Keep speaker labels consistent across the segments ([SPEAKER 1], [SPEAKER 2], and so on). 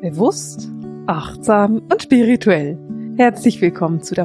[SPEAKER 1] Bewusst, achtsam und spirituell. Herzlich willkommen zu der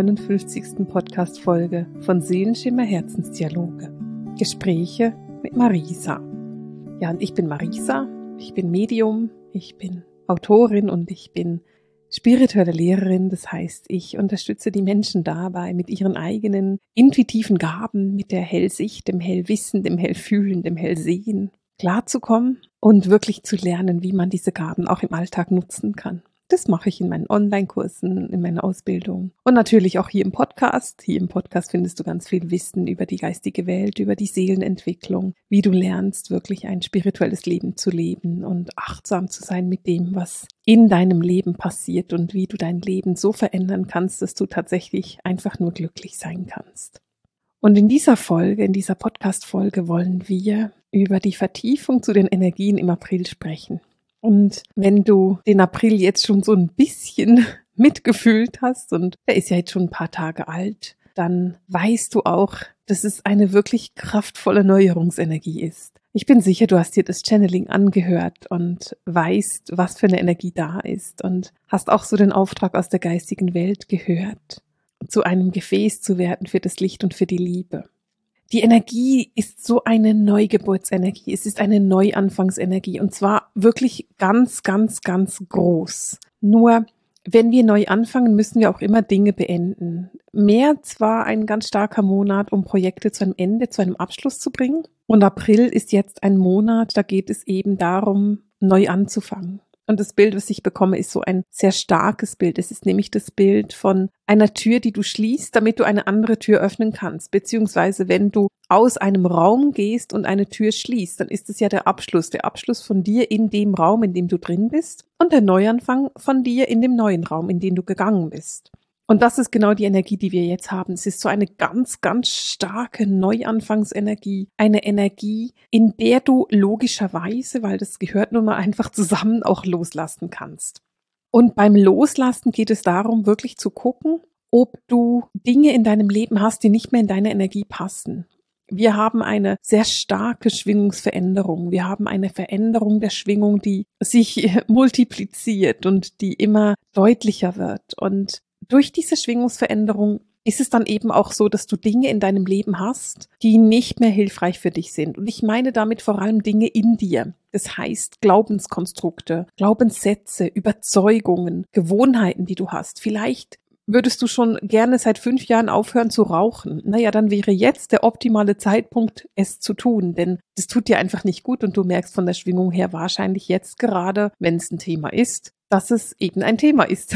[SPEAKER 1] 159. Podcast-Folge von Seelenschimmer Herzensdialoge. Gespräche mit Marisa. Ja, und ich bin Marisa, ich bin Medium, ich bin Autorin und ich bin spirituelle Lehrerin. Das heißt, ich unterstütze die Menschen dabei, mit ihren eigenen intuitiven Gaben, mit der Hellsicht, dem Hellwissen, dem Hellfühlen, dem Hellsehen klarzukommen und wirklich zu lernen, wie man diese Gaben auch im Alltag nutzen kann. Das mache ich in meinen Online-Kursen, in meiner Ausbildung und natürlich auch hier im Podcast. Hier im Podcast findest du ganz viel Wissen über die geistige Welt, über die Seelenentwicklung, wie du lernst, wirklich ein spirituelles Leben zu leben und achtsam zu sein mit dem, was in deinem Leben passiert und wie du dein Leben so verändern kannst, dass du tatsächlich einfach nur glücklich sein kannst. Und in dieser Folge, in dieser Podcast-Folge wollen wir über die Vertiefung zu den Energien im April sprechen. Und wenn du den April jetzt schon so ein bisschen mitgefühlt hast, und der ist ja jetzt schon ein paar Tage alt, dann weißt du auch, dass es eine wirklich kraftvolle Neuerungsenergie ist. Ich bin sicher, du hast dir das Channeling angehört und weißt, was für eine Energie da ist und hast auch so den Auftrag aus der geistigen Welt gehört, zu einem Gefäß zu werden für das Licht und für die Liebe. Die Energie ist so eine Neugeburtsenergie. Es ist eine Neuanfangsenergie und zwar wirklich ganz, ganz, ganz groß. Nur, wenn wir neu anfangen, müssen wir auch immer Dinge beenden. März war ein ganz starker Monat, um Projekte zu einem Ende, zu einem Abschluss zu bringen. Und April ist jetzt ein Monat, da geht es eben darum, neu anzufangen. Und das Bild, was ich bekomme, ist so ein sehr starkes Bild. Es ist nämlich das Bild von einer Tür, die du schließt, damit du eine andere Tür öffnen kannst. Beziehungsweise wenn du aus einem Raum gehst und eine Tür schließt, dann ist es ja der Abschluss von dir in dem Raum, in dem du drin bist und der Neuanfang von dir in dem neuen Raum, in den du gegangen bist. Und das ist genau die Energie, die wir jetzt haben. Es ist so eine ganz, ganz starke Neuanfangsenergie. Eine Energie, in der du logischerweise, weil das gehört nun mal einfach zusammen, auch loslassen kannst. Und beim Loslassen geht es darum, wirklich zu gucken, ob du Dinge in deinem Leben hast, die nicht mehr in deine Energie passen. Wir haben eine sehr starke Schwingungsveränderung. Wir haben eine Veränderung der Schwingung, die sich multipliziert und die immer deutlicher wird. Und durch diese Schwingungsveränderung ist es dann eben auch so, dass du Dinge in deinem Leben hast, die nicht mehr hilfreich für dich sind. Und ich meine damit vor allem Dinge in dir. Das heißt Glaubenskonstrukte, Glaubenssätze, Überzeugungen, Gewohnheiten, die du hast. Vielleicht würdest du schon gerne seit 5 Jahren aufhören zu rauchen. Naja, dann wäre jetzt der optimale Zeitpunkt, es zu tun. Denn das tut dir einfach nicht gut und du merkst von der Schwingung her wahrscheinlich jetzt gerade, wenn es ein Thema ist, dass es eben ein Thema ist.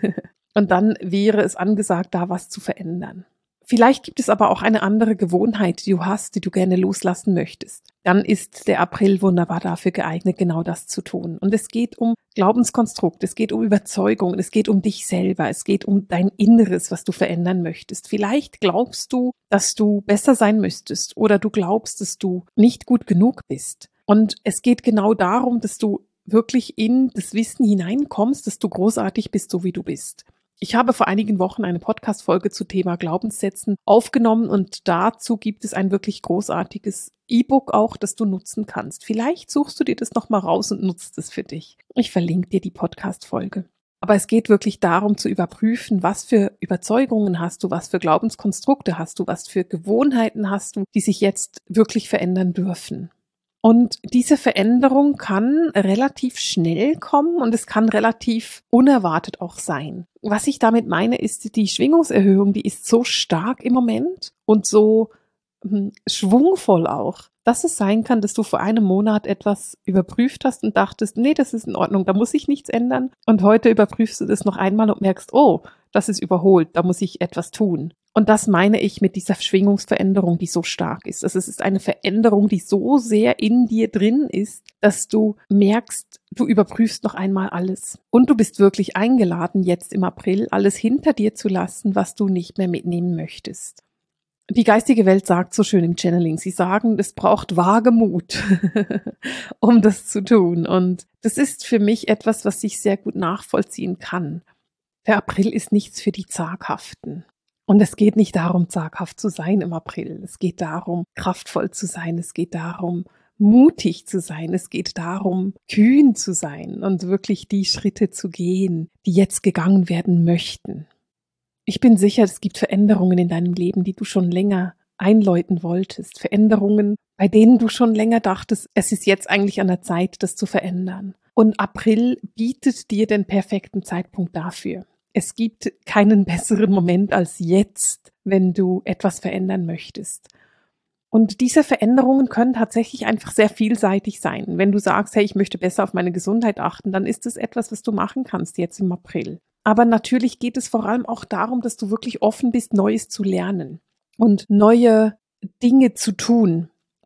[SPEAKER 1] Und dann wäre es angesagt, da was zu verändern. Vielleicht gibt es aber auch eine andere Gewohnheit, die du hast, die du gerne loslassen möchtest. Dann ist der April wunderbar dafür geeignet, genau das zu tun. Und es geht um Glaubenskonstrukt, es geht um Überzeugung, es geht um dich selber, es geht um dein Inneres, was du verändern möchtest. Vielleicht glaubst du, dass du besser sein müsstest oder du glaubst, dass du nicht gut genug bist. Und es geht genau darum, dass du wirklich in das Wissen hineinkommst, dass du großartig bist, so wie du bist. Ich habe vor einigen Wochen eine Podcast-Folge zu Thema Glaubenssätzen aufgenommen und dazu gibt es ein wirklich großartiges E-Book auch, das du nutzen kannst. Vielleicht suchst du dir das nochmal raus und nutzt es für dich. Ich verlinke dir die Podcast-Folge. Aber es geht wirklich darum zu überprüfen, was für Überzeugungen hast du, was für Glaubenskonstrukte hast du, was für Gewohnheiten hast du, die sich jetzt wirklich verändern dürfen. Und diese Veränderung kann relativ schnell kommen und es kann relativ unerwartet auch sein. Was ich damit meine, ist die Schwingungserhöhung, die ist so stark im Moment und so schwungvoll auch, dass es sein kann, dass du vor einem Monat etwas überprüft hast und dachtest, nee, das ist in Ordnung, da muss ich nichts ändern. Und heute überprüfst du das noch einmal und merkst, oh, das ist überholt, da muss ich etwas tun. Und das meine ich mit dieser Schwingungsveränderung, die so stark ist. Also es ist eine Veränderung, die so sehr in dir drin ist, dass du merkst, du überprüfst noch einmal alles. Und du bist wirklich eingeladen, jetzt im April alles hinter dir zu lassen, was du nicht mehr mitnehmen möchtest. Die geistige Welt sagt so schön im Channeling, sie sagen, es braucht Wagemut, um das zu tun. Und das ist für mich etwas, was ich sehr gut nachvollziehen kann. Der April ist nichts für die Zaghaften. Und es geht nicht darum, zaghaft zu sein im April. Es geht darum, kraftvoll zu sein. Es geht darum, mutig zu sein. Es geht darum, kühn zu sein und wirklich die Schritte zu gehen, die jetzt gegangen werden möchten. Ich bin sicher, es gibt Veränderungen in deinem Leben, die du schon länger einläuten wolltest. Veränderungen, bei denen du schon länger dachtest, es ist jetzt eigentlich an der Zeit, das zu verändern. Und April bietet dir den perfekten Zeitpunkt dafür. Es gibt keinen besseren Moment als jetzt, wenn du etwas verändern möchtest. Und diese Veränderungen können tatsächlich einfach sehr vielseitig sein. Wenn du sagst, hey, ich möchte besser auf meine Gesundheit achten, dann ist es etwas, was du machen kannst jetzt im April. Aber natürlich geht es vor allem auch darum, dass du wirklich offen bist, Neues zu lernen und neue Dinge zu tun.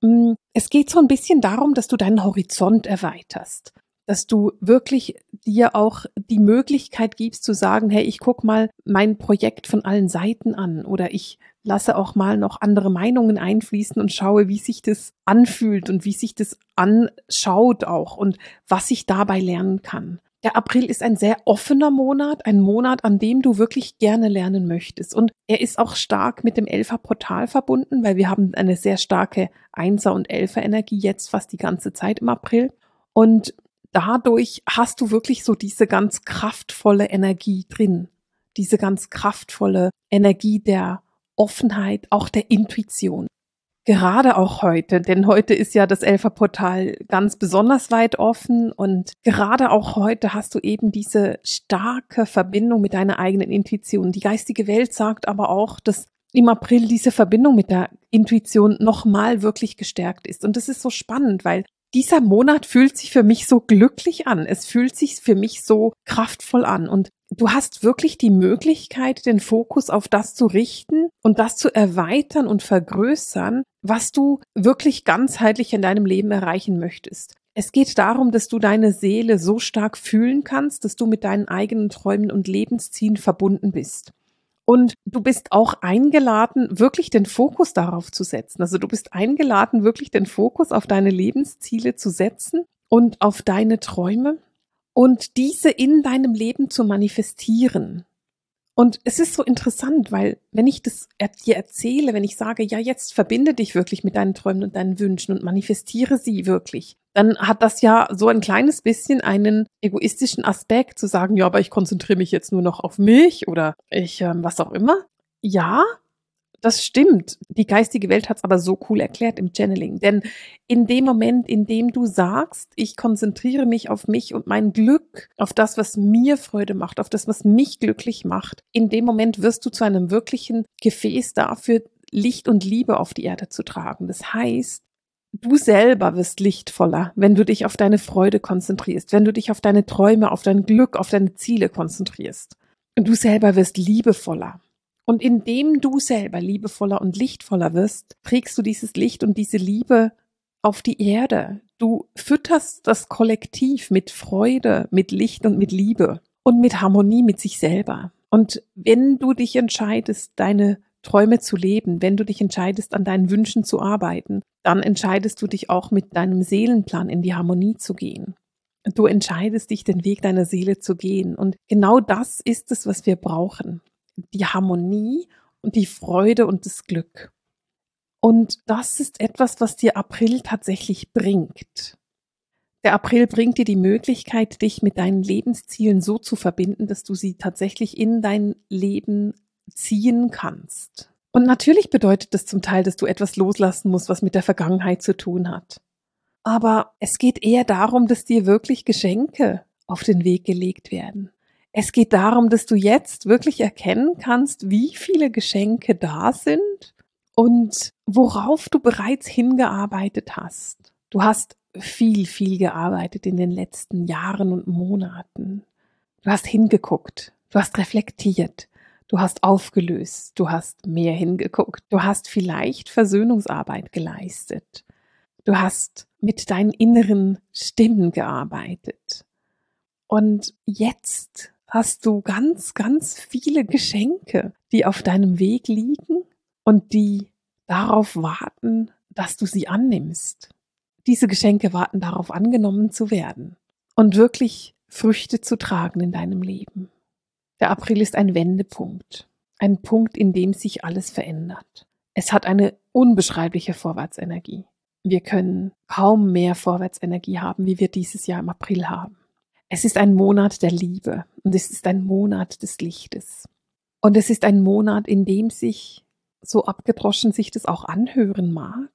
[SPEAKER 1] Es geht so ein bisschen darum, dass du deinen Horizont erweiterst, dass du wirklich dir auch die Möglichkeit gibst zu sagen, hey, ich guck mal mein Projekt von allen Seiten an oder ich lasse auch mal noch andere Meinungen einfließen und schaue, wie sich das anfühlt und wie sich das anschaut auch und was ich dabei lernen kann. Der April ist ein sehr offener Monat, ein Monat, an dem du wirklich gerne lernen möchtest. Und er ist auch stark mit dem Elfer-Portal verbunden, weil wir haben eine sehr starke Einser- und Elfer-Energie jetzt fast die ganze Zeit im April. Und dadurch hast du wirklich so diese ganz kraftvolle Energie drin. Diese ganz kraftvolle Energie der Offenheit, auch der Intuition. Gerade auch heute, denn heute ist ja das Elferportal ganz besonders weit offen und gerade auch heute hast du eben diese starke Verbindung mit deiner eigenen Intuition. Die geistige Welt sagt aber auch, dass im April diese Verbindung mit der Intuition nochmal wirklich gestärkt ist. Und das ist so spannend, weil dieser Monat fühlt sich für mich so glücklich an. Es fühlt sich für mich so kraftvoll an. Und du hast wirklich die Möglichkeit, den Fokus auf das zu richten und das zu erweitern und vergrößern, was du wirklich ganzheitlich in deinem Leben erreichen möchtest. Es geht darum, dass du deine Seele so stark fühlen kannst, dass du mit deinen eigenen Träumen und Lebenszielen verbunden bist. Und du bist auch eingeladen, wirklich den Fokus darauf zu setzen. Also du bist eingeladen, wirklich den Fokus auf deine Lebensziele zu setzen und auf deine Träume und diese in deinem Leben zu manifestieren. Und es ist so interessant, weil wenn ich das dir erzähle, wenn ich sage, ja, jetzt verbinde dich wirklich mit deinen Träumen und deinen Wünschen und manifestiere sie wirklich, dann hat das ja so ein kleines bisschen einen egoistischen Aspekt, zu sagen, ja, aber ich konzentriere mich jetzt nur noch auf mich oder was auch immer. Ja, das stimmt. Die geistige Welt hat es aber so cool erklärt im Channeling. Denn in dem Moment, in dem du sagst, ich konzentriere mich auf mich und mein Glück, auf das, was mir Freude macht, auf das, was mich glücklich macht, in dem Moment wirst du zu einem wirklichen Gefäß dafür, Licht und Liebe auf die Erde zu tragen. Das heißt, du selber wirst lichtvoller, wenn du dich auf deine Freude konzentrierst, wenn du dich auf deine Träume, auf dein Glück, auf deine Ziele konzentrierst. Und du selber wirst liebevoller. Und indem du selber liebevoller und lichtvoller wirst, trägst du dieses Licht und diese Liebe auf die Erde. Du fütterst das Kollektiv mit Freude, mit Licht und mit Liebe und mit Harmonie mit sich selber. Und wenn du dich entscheidest, deine Träume zu leben, wenn du dich entscheidest, an deinen Wünschen zu arbeiten, dann entscheidest du dich auch mit deinem Seelenplan in die Harmonie zu gehen. Du entscheidest dich, den Weg deiner Seele zu gehen. Und genau das ist es, was wir brauchen. Die Harmonie und die Freude und das Glück. Und das ist etwas, was dir April tatsächlich bringt. Der April bringt dir die Möglichkeit, dich mit deinen Lebenszielen so zu verbinden, dass du sie tatsächlich in dein Leben ziehen kannst. Und natürlich bedeutet das zum Teil, dass du etwas loslassen musst, was mit der Vergangenheit zu tun hat. Aber es geht eher darum, dass dir wirklich Geschenke auf den Weg gelegt werden. Es geht darum, dass du jetzt wirklich erkennen kannst, wie viele Geschenke da sind und worauf du bereits hingearbeitet hast. Du hast viel gearbeitet in den letzten Jahren und Monaten. Du hast hingeguckt, du hast reflektiert, du hast aufgelöst, du hast mehr hingeguckt, du hast vielleicht Versöhnungsarbeit geleistet. Du hast mit deinen inneren Stimmen gearbeitet. Und jetzt hast du ganz viele Geschenke, die auf deinem Weg liegen und die darauf warten, dass du sie annimmst. Diese Geschenke warten darauf, angenommen zu werden und wirklich Früchte zu tragen in deinem Leben. Der April ist ein Wendepunkt, ein Punkt, in dem sich alles verändert. Es hat eine unbeschreibliche Vorwärtsenergie. wir können kaum mehr Vorwärtsenergie haben, wie wir dieses Jahr im April haben. Es ist ein Monat der Liebe und es ist ein Monat des Lichtes. Und es ist ein Monat, in dem sich, so abgedroschen sich das auch anhören mag,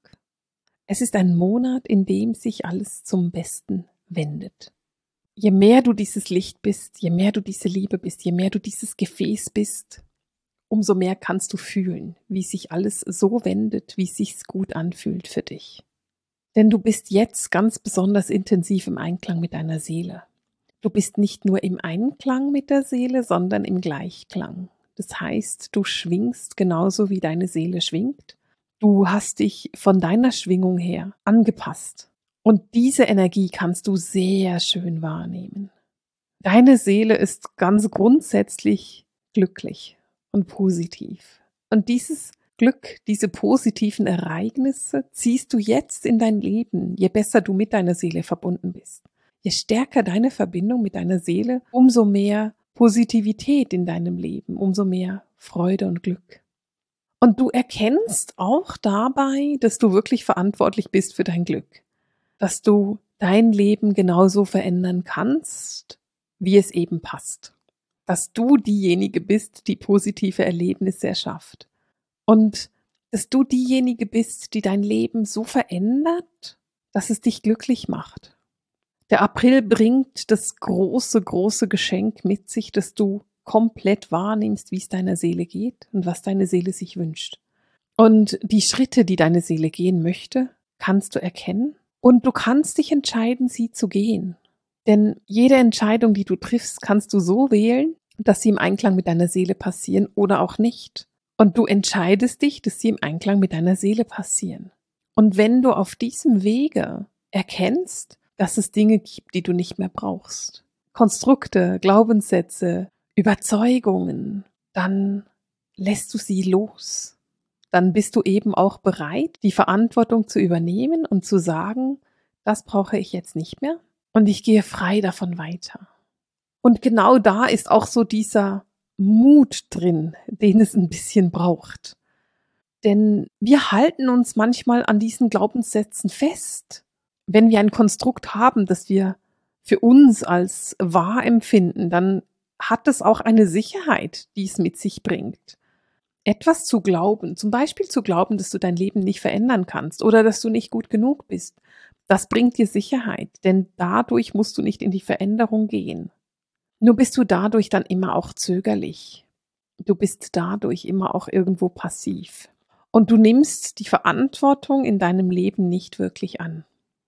[SPEAKER 1] es ist ein Monat, in dem sich alles zum Besten wendet. Je mehr du dieses Licht bist, je mehr du diese Liebe bist, je mehr du dieses Gefäß bist, umso mehr kannst du fühlen, wie sich alles so wendet, wie es sich gut anfühlt für dich. Denn du bist jetzt ganz besonders intensiv im Einklang mit deiner Seele. Du bist nicht nur im Einklang mit der Seele, sondern im Gleichklang. Das heißt, du schwingst genauso wie deine Seele schwingt. Du hast dich von deiner Schwingung her angepasst. Und diese Energie kannst du sehr schön wahrnehmen. Deine Seele ist ganz grundsätzlich glücklich und positiv. Und dieses Glück, diese positiven Ereignisse ziehst du jetzt in dein Leben, je besser du mit deiner Seele verbunden bist. Je stärker deine Verbindung mit deiner Seele, umso mehr Positivität in deinem Leben, umso mehr Freude und Glück. Und du erkennst auch dabei, dass du wirklich verantwortlich bist für dein Glück, dass du dein Leben genauso verändern kannst, wie es eben passt, dass du diejenige bist, die positive Erlebnisse erschafft und dass du diejenige bist, die dein Leben so verändert, dass es dich glücklich macht. Der April bringt das große, große Geschenk mit sich, dass du komplett wahrnimmst, wie es deiner Seele geht und was deine Seele sich wünscht. Und die Schritte, die deine Seele gehen möchte, kannst du erkennen und du kannst dich entscheiden, sie zu gehen. Denn jede Entscheidung, die du triffst, kannst du so wählen, dass sie im Einklang mit deiner Seele passieren oder auch nicht. Und du entscheidest dich, dass sie im Einklang mit deiner Seele passieren. Und wenn du auf diesem Wege erkennst, dass es Dinge gibt, die du nicht mehr brauchst, Konstrukte, Glaubenssätze, Überzeugungen, dann lässt du sie los. Dann bist du eben auch bereit, die Verantwortung zu übernehmen und zu sagen, das brauche ich jetzt nicht mehr und ich gehe frei davon weiter. Und genau da ist auch so dieser Mut drin, den es ein bisschen braucht. Denn wir halten uns manchmal an diesen Glaubenssätzen fest. Wenn wir ein Konstrukt haben, das wir für uns als wahr empfinden, dann hat es auch eine Sicherheit, die es mit sich bringt. Etwas zu glauben, zum Beispiel zu glauben, dass du dein Leben nicht verändern kannst oder dass du nicht gut genug bist, das bringt dir Sicherheit, denn dadurch musst du nicht in die Veränderung gehen. Nur bist du dadurch dann immer auch zögerlich. Du bist dadurch immer auch irgendwo passiv. Und du nimmst die Verantwortung in deinem Leben nicht wirklich an.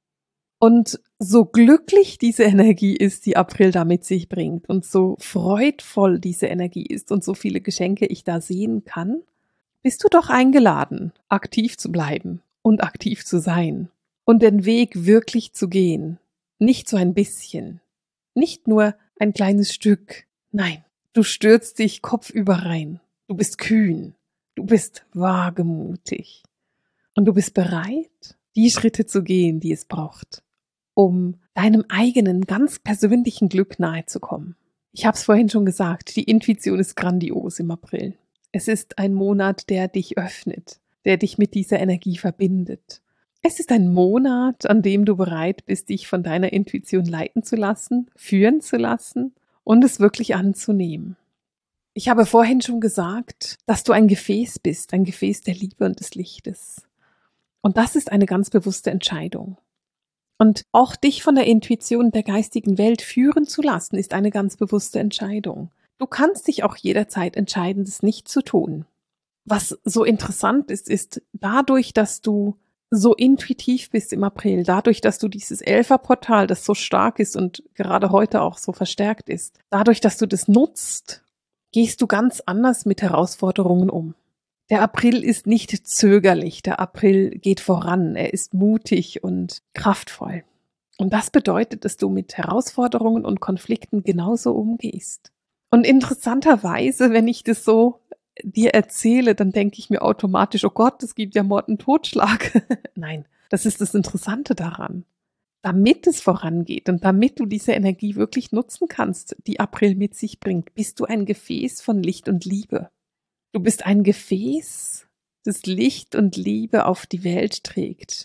[SPEAKER 1] Und so glücklich diese Energie ist, die April da mit sich bringt und so freudvoll diese Energie ist und so viele Geschenke ich da sehen kann, bist du doch eingeladen, aktiv zu bleiben und aktiv zu sein und den Weg wirklich zu gehen. Nicht so ein bisschen, nicht nur ein kleines Stück. Nein, du stürzt dich kopfüber rein. Du bist kühn, du bist wagemutig und du bist bereit, die Schritte zu gehen, die es braucht, um deinem eigenen, ganz persönlichen Glück nahe zu kommen. Ich habe es vorhin schon gesagt, die Intuition ist grandios im April. Es ist ein Monat, der dich öffnet, der dich mit dieser Energie verbindet. Es ist ein Monat, an dem du bereit bist, dich von deiner Intuition leiten zu lassen, führen zu lassen und es wirklich anzunehmen. Ich habe vorhin schon gesagt, dass du ein Gefäß bist, ein Gefäß der Liebe und des Lichtes. Und das ist eine ganz bewusste Entscheidung. Und auch dich von der Intuition der geistigen Welt führen zu lassen, ist eine ganz bewusste Entscheidung. Du kannst dich auch jederzeit entscheiden, das nicht zu tun. Was so interessant ist, ist dadurch, dass du so intuitiv bist im April, dadurch, dass du dieses Elferportal, das so stark ist und gerade heute auch so verstärkt ist, dadurch, dass du das nutzt, gehst du ganz anders mit Herausforderungen um. Der April ist nicht zögerlich, der April geht voran, er ist mutig und kraftvoll. Und das bedeutet, dass du mit Herausforderungen und Konflikten genauso umgehst. Und interessanterweise, wenn ich das so dir erzähle, dann denke ich mir automatisch, oh Gott, es gibt ja Mord und Totschlag. Nein, das ist das Interessante daran. Damit es vorangeht und damit du diese Energie wirklich nutzen kannst, die April mit sich bringt, bist du ein Gefäß von Licht und Liebe. Du bist ein Gefäß, das Licht und Liebe auf die Welt trägt.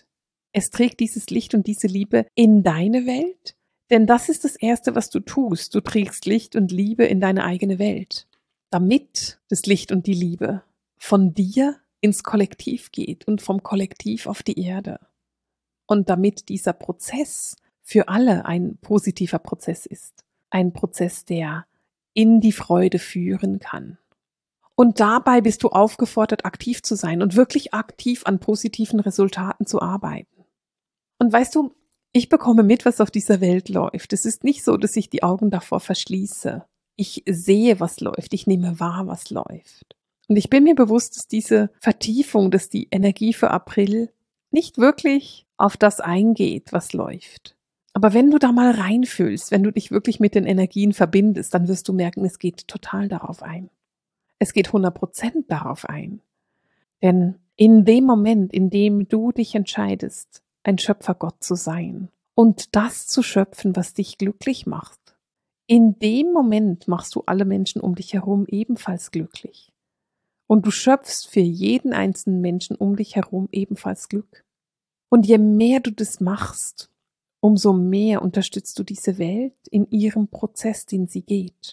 [SPEAKER 1] Es trägt dieses Licht und diese Liebe in deine Welt, denn das ist das Erste, was du tust. Du trägst Licht und Liebe in deine eigene Welt, damit das Licht und die Liebe von dir ins Kollektiv geht und vom Kollektiv auf die Erde. Und damit dieser Prozess für alle ein positiver Prozess ist, ein Prozess, der in die Freude führen kann. Und dabei bist du aufgefordert, aktiv zu sein und wirklich aktiv an positiven Resultaten zu arbeiten. Und weißt du, ich bekomme mit, was auf dieser Welt läuft. Es ist nicht so, dass ich die Augen davor verschließe. Ich sehe, was läuft. Ich nehme wahr, was läuft. Und ich bin mir bewusst, dass diese Vertiefung, dass die Energie für April nicht wirklich auf das eingeht, was läuft. Aber wenn du da mal reinfühlst, wenn du dich wirklich mit den Energien verbindest, dann wirst du merken, es geht total darauf ein. Es geht 100% darauf ein. Denn in dem Moment, in dem du dich entscheidest, ein Schöpfergott zu sein und das zu schöpfen, was dich glücklich macht, in dem Moment machst du alle Menschen um dich herum ebenfalls glücklich. Und du schöpfst für jeden einzelnen Menschen um dich herum ebenfalls Glück. Und je mehr du das machst, umso mehr unterstützt du diese Welt in ihrem Prozess, den sie geht.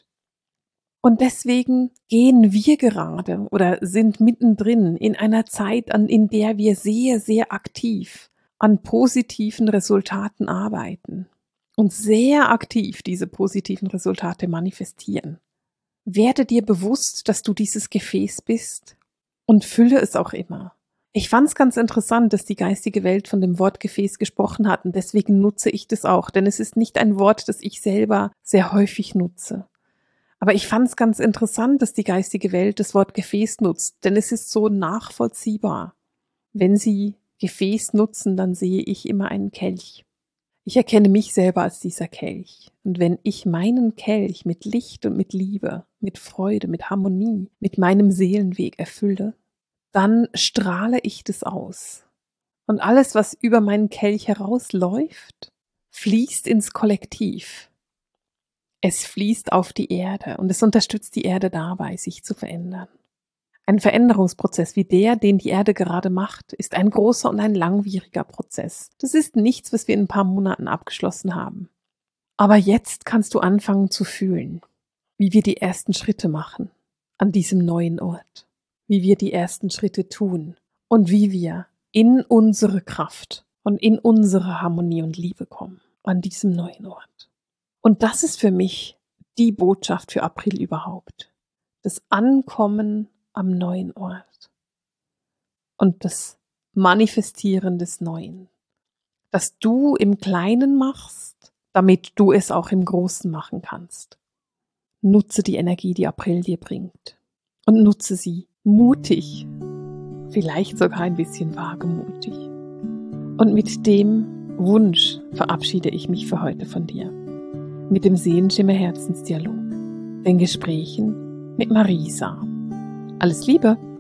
[SPEAKER 1] Und deswegen gehen wir gerade oder sind mittendrin in einer Zeit, in der wir sehr, sehr aktiv an positiven Resultaten arbeiten und sehr aktiv diese positiven Resultate manifestieren. Werde dir bewusst, dass du dieses Gefäß bist und fülle es auch immer. Ich fand es ganz interessant, dass die geistige Welt von dem Wort Gefäß gesprochen hat und deswegen nutze ich das auch, denn es ist nicht ein Wort, das ich selber sehr häufig nutze. Aber ich fand es ganz interessant, dass die geistige Welt das Wort Gefäß nutzt, denn es ist so nachvollziehbar. Wenn sie Gefäß nutzen, dann sehe ich immer einen Kelch. Ich erkenne mich selber als dieser Kelch. Und wenn ich meinen Kelch mit Licht und mit Liebe, mit Freude, mit Harmonie, mit meinem Seelenweg erfülle, dann strahle ich das aus. Und alles, was über meinen Kelch herausläuft, fließt ins Kollektiv. Es fließt auf die Erde und es unterstützt die Erde dabei, sich zu verändern. Ein Veränderungsprozess wie der, den die Erde gerade macht, ist ein großer und ein langwieriger Prozess. Das ist nichts, was wir in ein paar Monaten abgeschlossen haben. Aber jetzt kannst du anfangen zu fühlen, wie wir die ersten Schritte machen an diesem neuen Ort, wie wir die ersten Schritte tun und wie wir in unsere Kraft und in unsere Harmonie und Liebe kommen an diesem neuen Ort. Und das ist für mich die Botschaft für April überhaupt. Das Ankommen am neuen Ort und das Manifestieren des Neuen, das du im Kleinen machst, damit du es auch im Großen machen kannst. Nutze die Energie, die April dir bringt und nutze sie mutig, vielleicht sogar ein bisschen wagemutig. Und mit dem Wunsch verabschiede ich mich für heute von dir. Mit dem Seelenschimmer Herzensdialog, den Gesprächen mit Marisa. Alles Liebe!